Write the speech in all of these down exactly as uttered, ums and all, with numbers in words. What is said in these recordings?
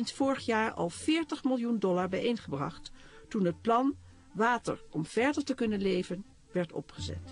eind vorig jaar al veertig miljoen dollar bijeengebracht toen het plan Water om verder te kunnen leven werd opgezet.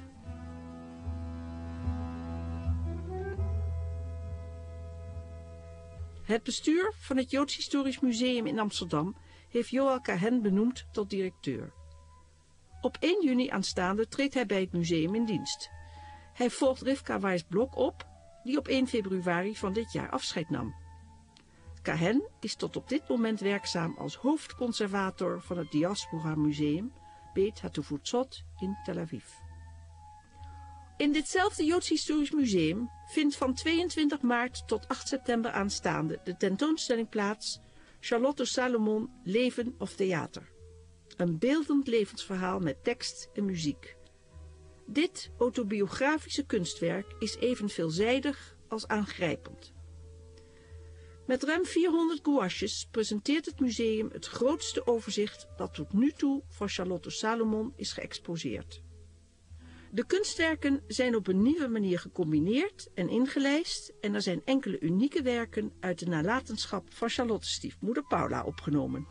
Het bestuur van het Joods Historisch Museum in Amsterdam heeft Joël Cohen benoemd tot directeur. Op één juni aanstaande treedt hij bij het museum in dienst. Hij volgt Rivka Weiss-Blok op, die op één februari van dit jaar afscheid nam. Cohen is tot op dit moment werkzaam als hoofdconservator van het Diaspora Museum, Beit HaTufutzot in Tel Aviv. In ditzelfde Joods Historisch Museum vindt van tweeëntwintig maart tot acht september aanstaande de tentoonstelling plaats Charlotte Salomon, Leven of Theater. Een beeldend levensverhaal met tekst en muziek. Dit autobiografische kunstwerk is even veelzijdig als aangrijpend. Met ruim vierhonderd gouaches presenteert het museum het grootste overzicht dat tot nu toe van Charlotte Salomon is geëxposeerd. De kunstwerken zijn op een nieuwe manier gecombineerd en ingelijst en er zijn enkele unieke werken uit de nalatenschap van Charlotte's stiefmoeder Paula opgenomen.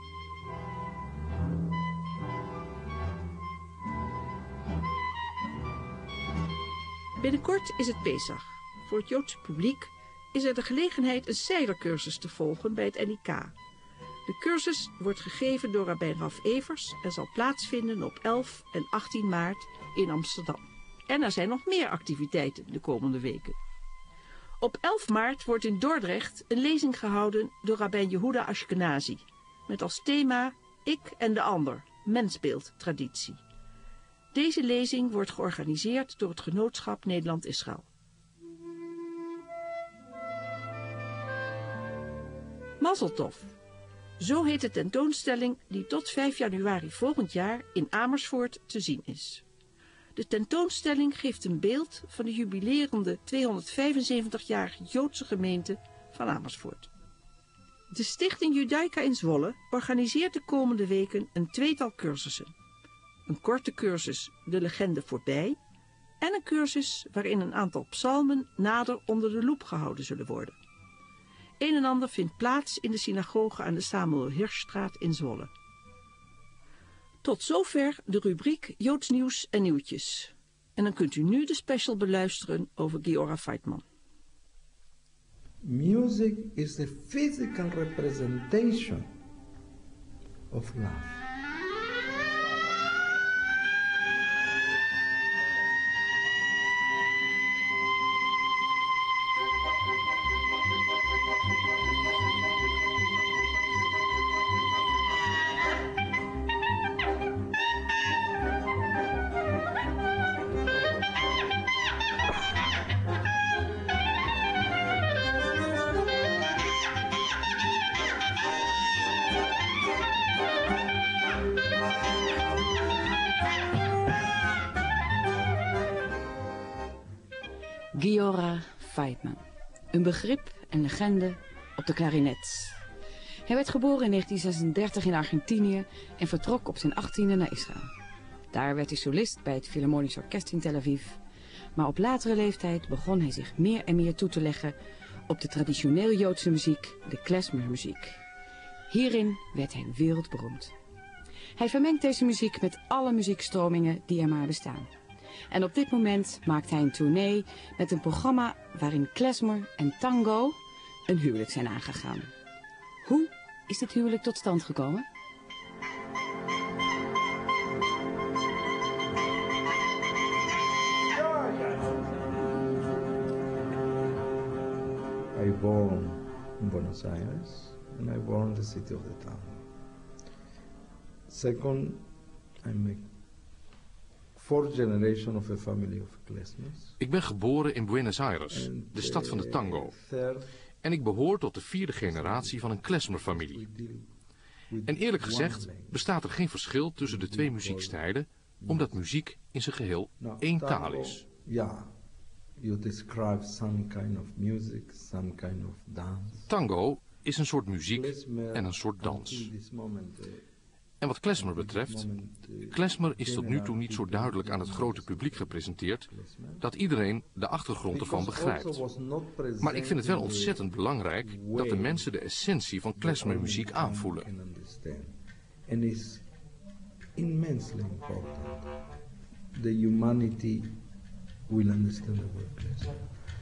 Binnenkort is het Pesach. Voor het Joodse publiek is er de gelegenheid een seilercursus te volgen bij het N I K. De cursus wordt gegeven door rabbijn Raf Evers en zal plaatsvinden op elf en achttien maart in Amsterdam. En er zijn nog meer activiteiten de komende weken. Op elf maart wordt in Dordrecht een lezing gehouden door rabbijn Yehuda Ashkenazi, met als thema Ik en de ander, mensbeeldtraditie. Deze lezing wordt georganiseerd door het Genootschap Nederland-Israël. Mazel Tov. Zo heet de tentoonstelling die tot vijf januari volgend jaar in Amersfoort te zien is. De tentoonstelling geeft een beeld van de jubilerende tweehonderdvijfenzeventigjarige Joodse gemeente van Amersfoort. De Stichting Judaica in Zwolle organiseert de komende weken een tweetal cursussen. Een korte cursus De Legende voorbij en een cursus waarin een aantal psalmen nader onder de loep gehouden zullen worden. Een en ander vindt plaats in de synagoge aan de Samuel Hirschstraat in Zwolle. Tot zover de rubriek Joods nieuws en nieuwtjes. En dan kunt u nu de special beluisteren over Giora Feitman. Music is the physical representation of love. Giora Feitman, een begrip en legende op de klarinet. Hij werd geboren in negentien zesendertig in Argentinië en vertrok op zijn achttiende naar Israël. Daar werd hij solist bij het Philharmonisch Orkest in Tel Aviv. Maar op latere leeftijd begon hij zich meer en meer toe te leggen op de traditioneel Joodse muziek, de klezmermuziek. Hierin werd hij wereldberoemd. Hij vermengt deze muziek met alle muziekstromingen die er maar bestaan. En op dit moment maakt hij een tournee met een programma waarin klezmer en tango een huwelijk zijn aangegaan. Hoe is dit huwelijk tot stand gekomen? I born in Buenos Aires and I born in the city of the town. Second, I'm a fourth generation of a family of klezmers. Ik ben geboren in Buenos Aires, de stad van de tango. En ik behoor tot de vierde generatie van een klezmerfamilie. En eerlijk gezegd bestaat er geen verschil tussen de twee muziekstijlen, omdat muziek in zijn geheel één taal is. Ja, you describe some kind of music, some kind of dance. Tango is een soort muziek en een soort dans. En wat klezmer betreft, klezmer is tot nu toe niet zo duidelijk aan het grote publiek gepresenteerd dat iedereen de achtergrond ervan begrijpt. Maar ik vind het wel ontzettend belangrijk dat de mensen de essentie van klezmermuziek aanvoelen. En is immensely important. The humanity will understand the word klezmer.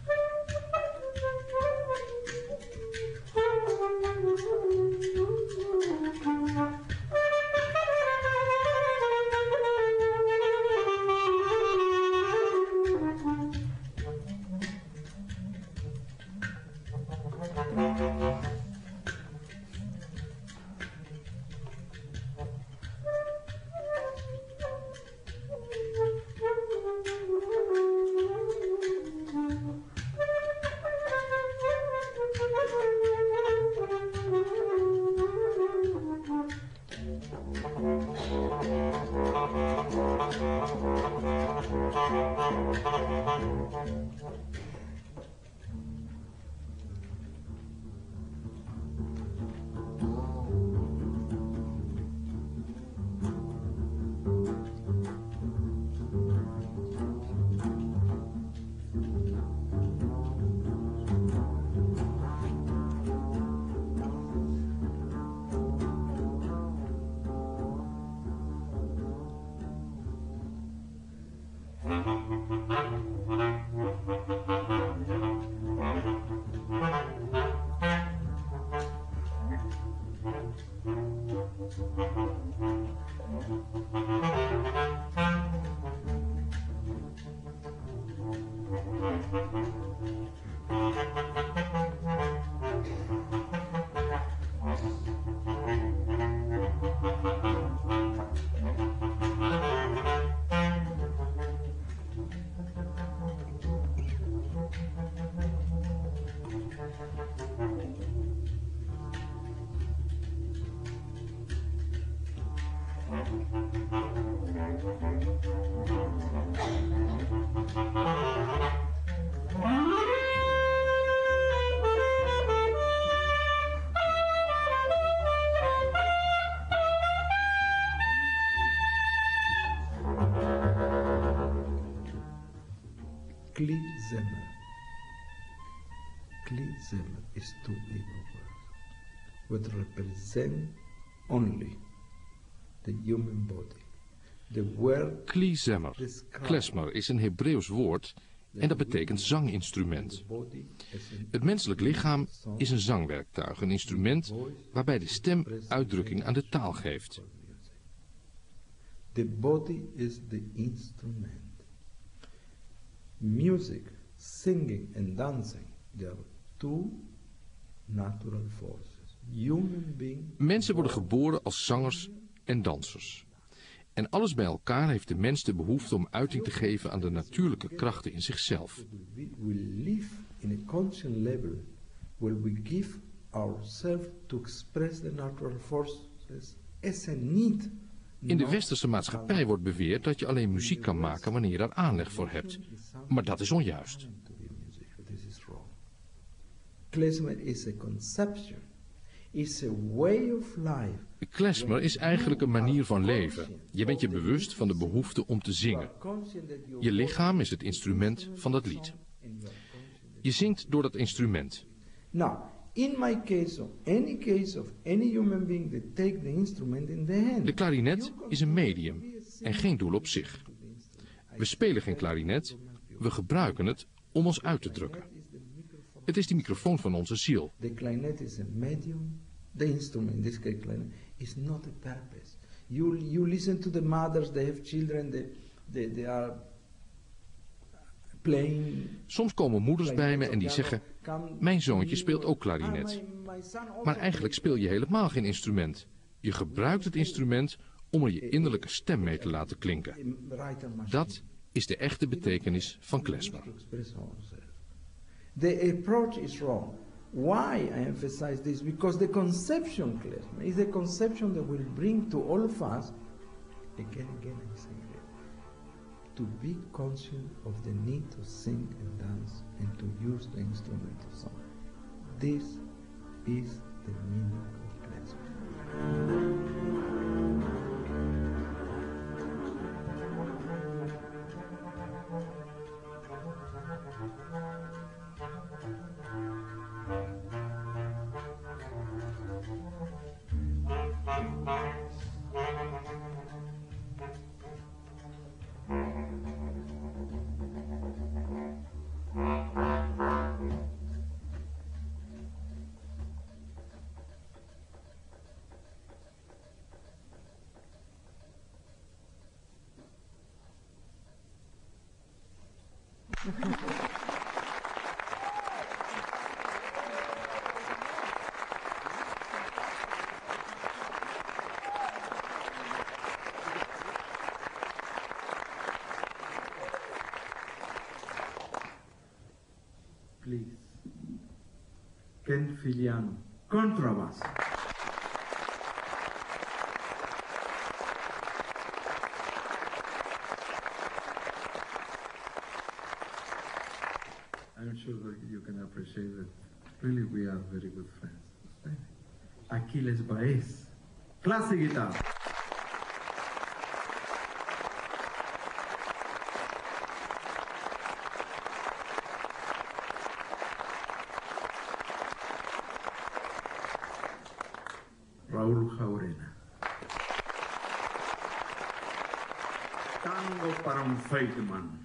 Klezmer. Klezmer is too big a word. It represents only the human body. The word Klezmer. Klezmer is een Hebreeuws woord en dat betekent zanginstrument. Het menselijk lichaam is een zangwerktuig, een instrument waarbij de stem uitdrukking aan de taal geeft. The body is the instrument. Music, singing and dancing, they are two natural forces. Human being. Mensen worden geboren als zangers en dansers. En alles bij elkaar heeft de mens de behoefte om uiting te geven aan de natuurlijke krachten in zichzelf. We live in a conscious level where we give ourselves to express the natural forces as a need. In de westerse maatschappij wordt beweerd dat je alleen muziek kan maken wanneer je daar aanleg voor hebt. Maar dat is onjuist. Klezmer is a conception. Is a way of life. Klezmer is eigenlijk een manier van leven. Je bent je bewust van de behoefte om te zingen. Je lichaam is het instrument van dat lied. Je zingt door dat instrument. Now, in my case of any case of any human being that take the instrument in the hand. De klarinet is een medium en geen doel op zich. We spelen geen klarinet, we gebruiken het om ons uit te drukken. Het is de microfoon van onze ziel. The clarinet is a medium. The instrument, this clarinet, is not a purpose. You you listen to the mothers, they have children, they they, they are playing. Soms komen moeders bij me en die zeggen: mijn zoontje speelt ook klarinet. Maar eigenlijk speel je helemaal geen instrument. Je gebruikt het instrument om er je innerlijke stem mee te laten klinken. Dat is de echte betekenis van klezmer. The approach is wrong. Why I emphasize this? Because the conception klezmer is a conception that will bring to all of us, again, again, I say it, to be conscious of the need to sing and dance and to use the instrument of song. This is the meaning of klezmer. Vincent Filiano, contrabass. I'm sure that you can appreciate that really we are very good friends. Aquiles Baez, classic guitar. Raúl Jaurena. Tango para un Feitman.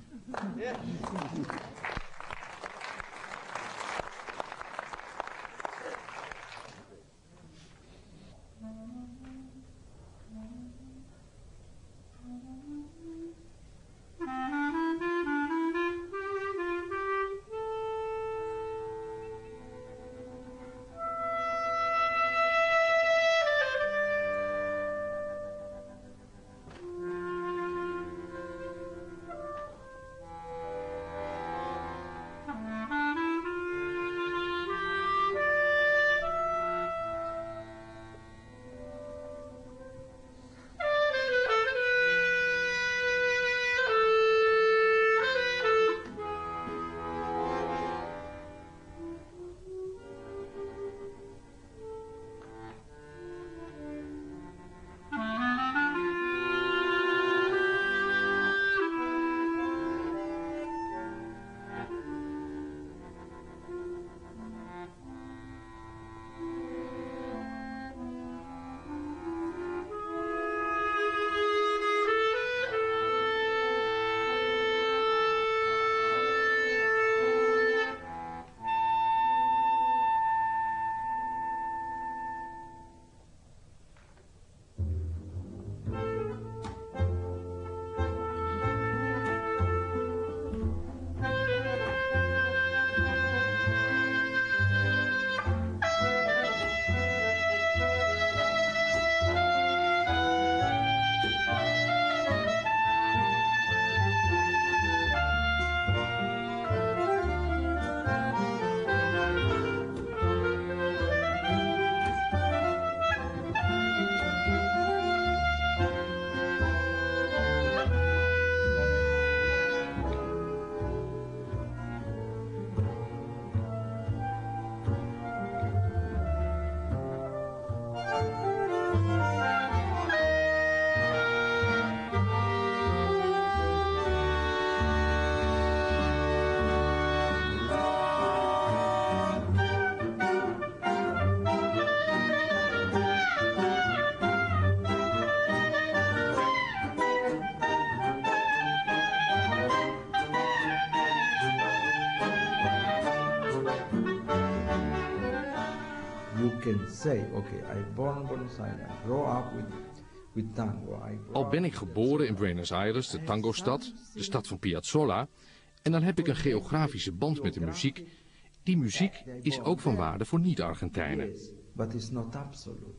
Can say, okay, I born in Buenos Aires, I grow up with, with tango. I Al ben ik geboren in Buenos Aires, de tangostad, de stad van Piazzolla, en dan heb ik een geografische band met de muziek. Die muziek is ook van waarde voor niet-Argentijnen. But it's not absolute.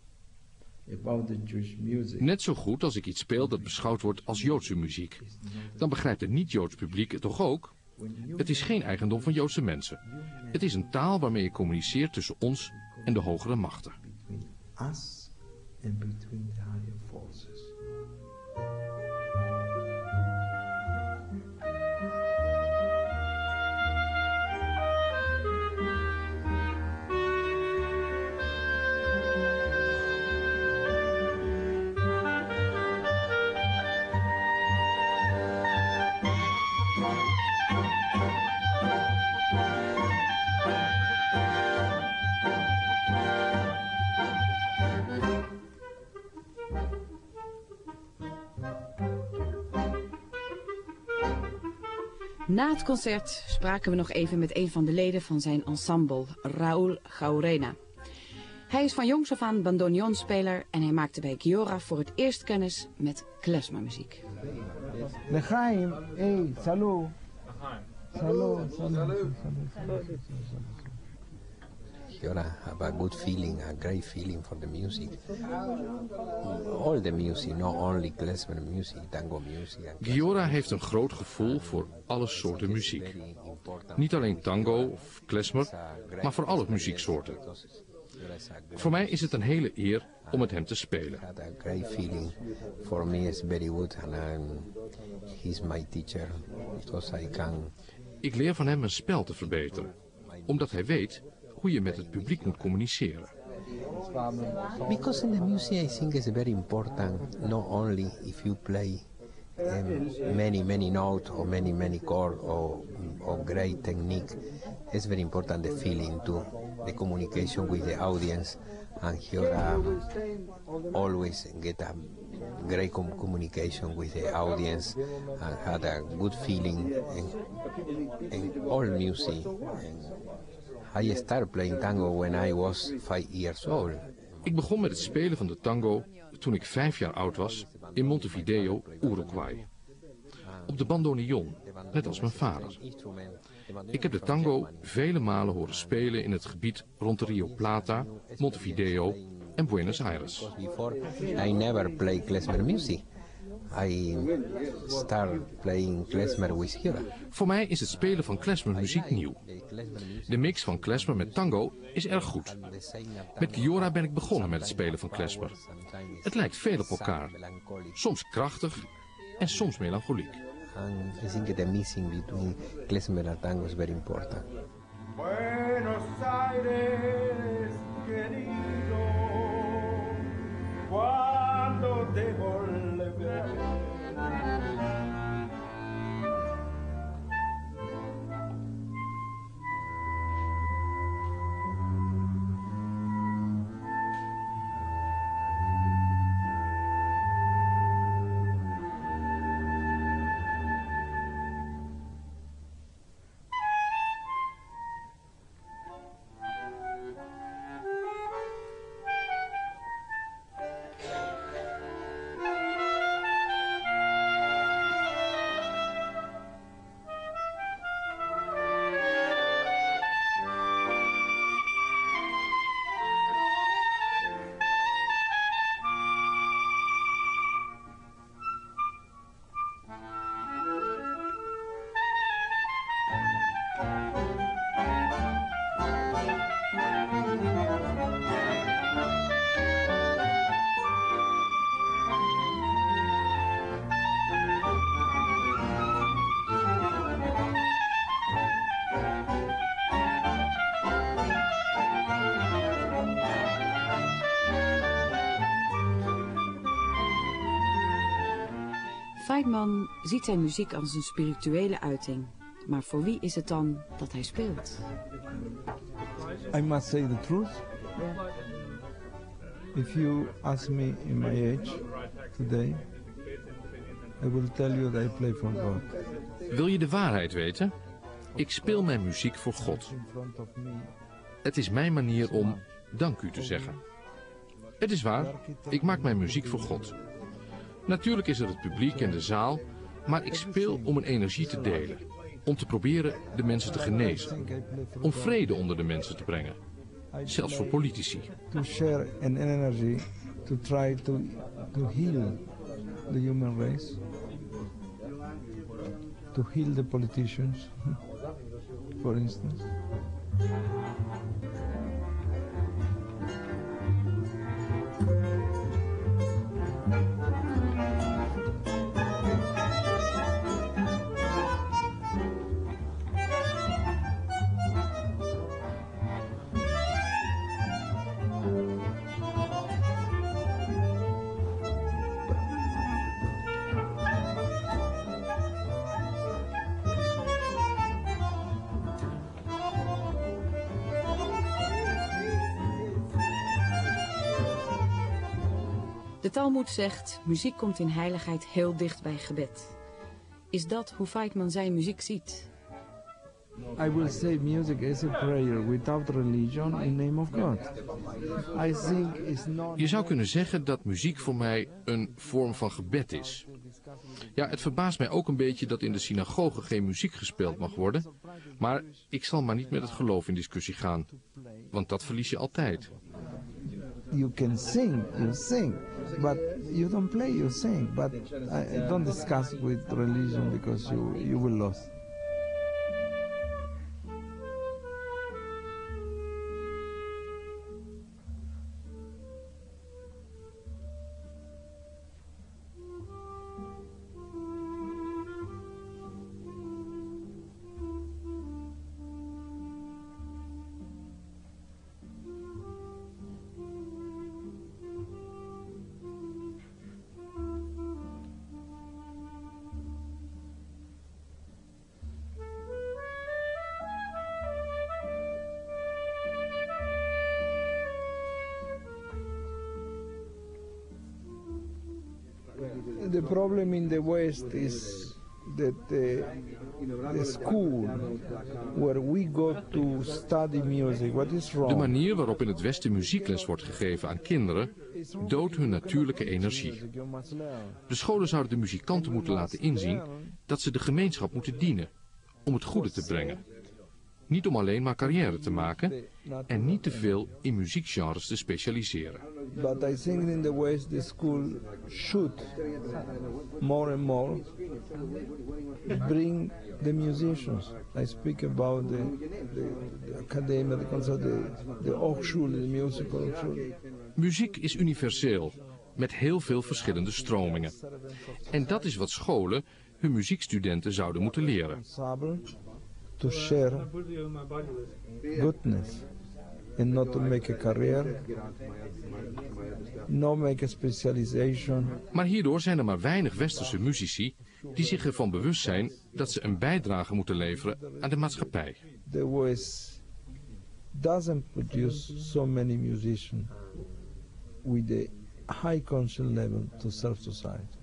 About the Jewish music. Net zo goed als ik iets speel dat beschouwd wordt als Joodse muziek. Dan begrijpt het niet-Joods publiek het toch ook? Het is geen eigendom van Joodse mensen. Het is een taal waarmee je communiceert tussen ons en de hogere machten. Between us and between the higher forces. Na het concert spraken we nog even met een van de leden van zijn ensemble, Raúl Jaurena. Hij is van jongs af aan bandoneonspeler en hij maakte bij Giora voor het eerst kennis met klezmermuziek. Lechaim, hey, salut. Salut, salut. Giora have a good feeling, a great feeling for the music. All the music, not only klezmer music, tango music. Giora heeft een groot gevoel voor alle soorten muziek. Niet alleen tango of klezmer, maar voor alle muzieksoorten. Voor mij is het een hele eer om met hem te spelen. A great feeling for me is very good, and I'm, he's my teacher because I can. Ik leer van hem een spel te verbeteren, omdat hij weet hoe je met het publiek moet communiceren. Because in the music I think it's very important, not only if you play um, many many notes or many many chords or, or great technique, it's very important the feeling too, the communication with the audience, and here uh, always get a great com communication with the audience and had a good feeling in, in all music. And I started playing tango when I was five years old. Ik begon met het spelen van de tango toen ik vijf jaar oud was in Montevideo, Uruguay. Op de bandoneon, net als mijn vader. Ik heb de tango vele malen horen spelen in het gebied rond de Rio Plata, Montevideo en Buenos Aires. I never play klezmer music. I start playing klezmer with Giora. Voor mij is het spelen van klezmermuziek nieuw. De mix van klezmer met tango is erg goed. Met Giora ben ik begonnen met het spelen van klezmer. Het lijkt veel op elkaar. Soms krachtig en soms melancholiek. And I think the mixing between klezmer and tango is very important. Buenos Aires, querido, cuando te volveré. Feitman ziet zijn muziek als een spirituele uiting. Maar voor wie is het dan dat hij speelt? I must say the truth. If you ask me in my age today, I will tell you that I play for God. Wil je de waarheid weten? Ik speel mijn muziek voor God. Het is mijn manier om dank u te zeggen. Het is waar, ik maak mijn muziek voor God. Natuurlijk is er het publiek en de zaal, maar ik speel om een energie te delen. Om te proberen de mensen te genezen. Om vrede onder de mensen te brengen. Zelfs voor politici. To share an energy to try to, to heal the human race. To heal the politicians, for instance. De Talmoed zegt, muziek komt in heiligheid heel dicht bij gebed. Is dat hoe Feitman zijn muziek ziet? I will say music is a prayer without religion in the name of God. I think it's not. Je zou kunnen zeggen dat muziek voor mij een vorm van gebed is. Ja, het verbaast mij ook een beetje dat in de synagoge geen muziek gespeeld mag worden. Maar ik zal maar niet met het geloof in discussie gaan. Want dat verlies je altijd. You can sing, you sing. But you don't play, you sing. But I, don't discuss with religion because you, you will lose. The problem in the West is that the, the school where we go to study music, what is wrong? De manier waarop in het Westen muziekles wordt gegeven aan kinderen doodt hun natuurlijke energie. De scholen zouden de muzikanten moeten laten inzien dat ze de gemeenschap moeten dienen om het goede te brengen. Niet om alleen maar carrière te maken en niet te veel in muziekgenres te specialiseren. But I think in the West the school should more and more bring the musicians. I speak about the, the, the academia, the concert, the, the Hochschule, the musical Hochschule. Muziek is universeel, met heel veel verschillende stromingen. En dat is wat scholen hun muziekstudenten zouden moeten leren. To share goodness and not to make a career, not make a specialization. Maar hierdoor zijn er maar weinig westerse muzici die zich ervan bewust zijn dat ze een bijdrage moeten leveren aan de maatschappij. The West doesn't produce so many musicians with a high conscious level to serve society.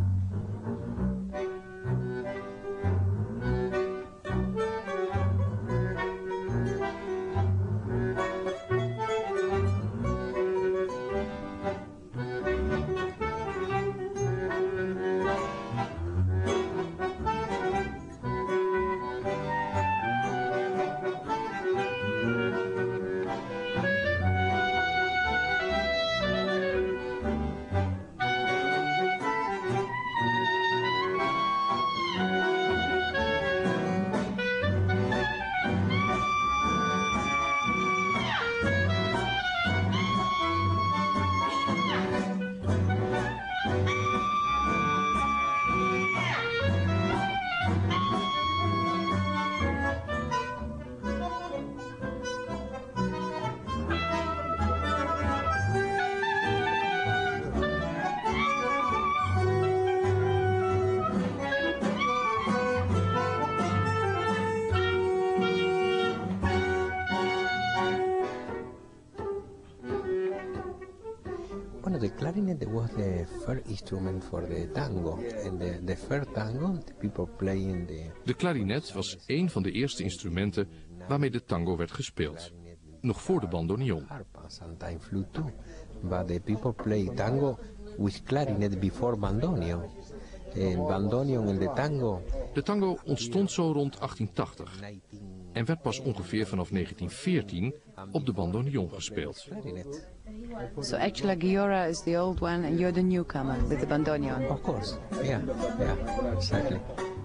The clarinet was the first instrument for the tango, and the, the first tango, the people playing the... De klarinet was een van de eerste instrumenten waarmee de tango werd gespeeld, nog voor de bandoneon. Sometimes flute too, but the people play tango with clarinet before bandoneon. And bandoneon in the tango. De tango ontstond zo rond achttien tachtig en werd pas ongeveer vanaf negentien veertien op de bandoneon gespeeld. So actually Giora is the old one and you're the newcomer with the bandoneon. Of course, yeah, yeah, exactly.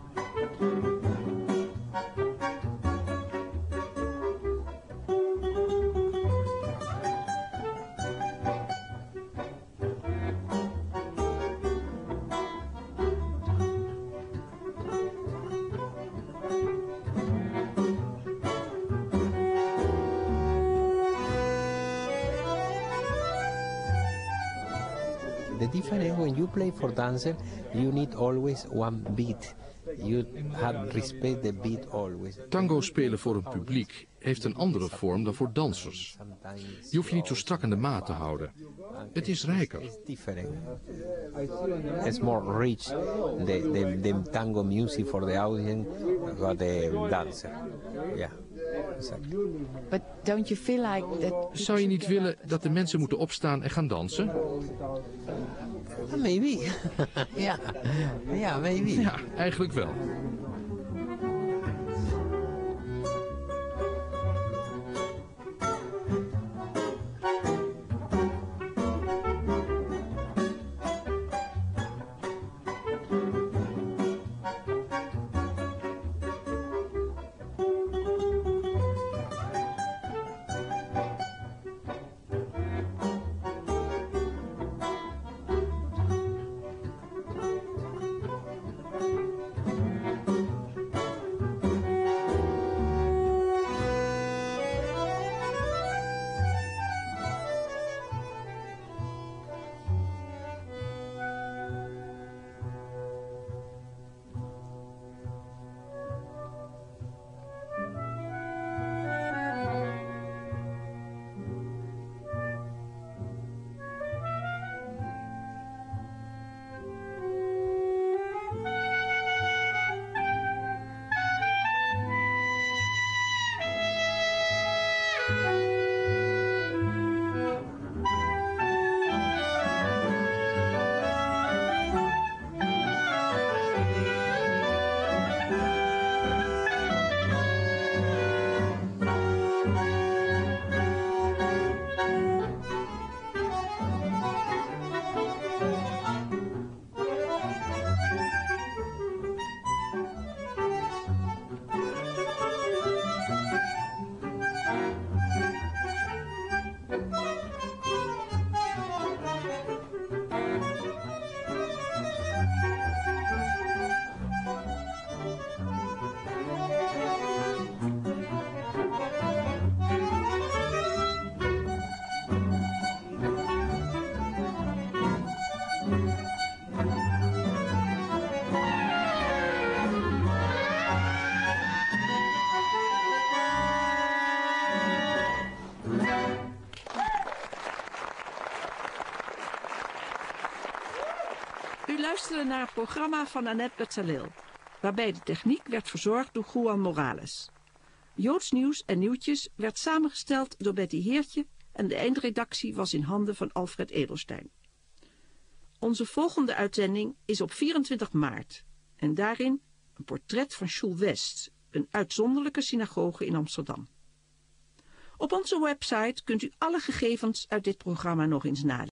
The difference when you play for dancer, you need always one beat. You have respect the beat always. Tango spelen voor een publiek heeft een andere vorm dan voor dansers. Je hoeft je niet zo strak aan de maat te houden. Het is rijker. It's different. It's more rich. The, the, the tango music for the audience for the dancer. Yeah. Exactly. But don't you feel like that... Zou je niet willen dat de mensen moeten opstaan en gaan dansen? Maybe. Ja, ja, maybe. Ja, eigenlijk wel. U luisterde naar het programma van Annette Betzaleel, waarbij de techniek werd verzorgd door Juan Morales. Joods nieuws en nieuwtjes werd samengesteld door Betty Heertje en de eindredactie was in handen van Alfred Edelstein. Onze volgende uitzending is op vierentwintig maart en daarin een portret van Schul West, een uitzonderlijke synagoge in Amsterdam. Op onze website kunt u alle gegevens uit dit programma nog eens nalezen.